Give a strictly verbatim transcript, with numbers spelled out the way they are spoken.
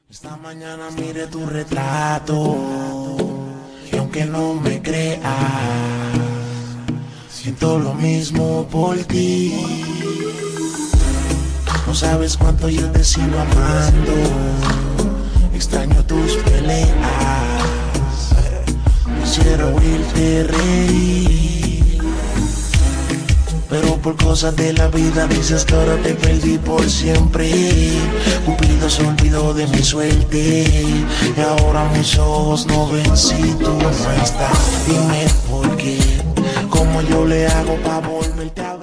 Esta mañana miré tu retrato y aunque no me creas, siento lo mismo por ti. No sabes cuánto yo te sigo amando, extraño tus peleas, quisiera oírte reír, pero por cosas de la vida dices que ahora te perdí por siempre. Cupido se olvidó de mi suerte y ahora mis ojos no ven si tú no estás. Dime por qué, cómo yo le hago pa' volverte a ver.